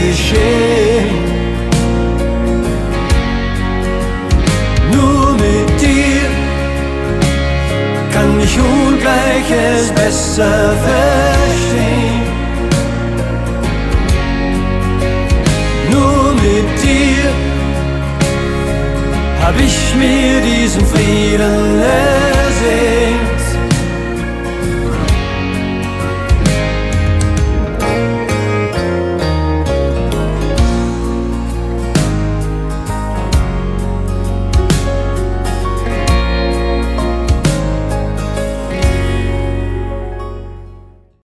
geschehen. Nur mit dir kann ich Ungleiches besser verstehen. Nur mit dir hab ich mir diesen Frieden erlebt.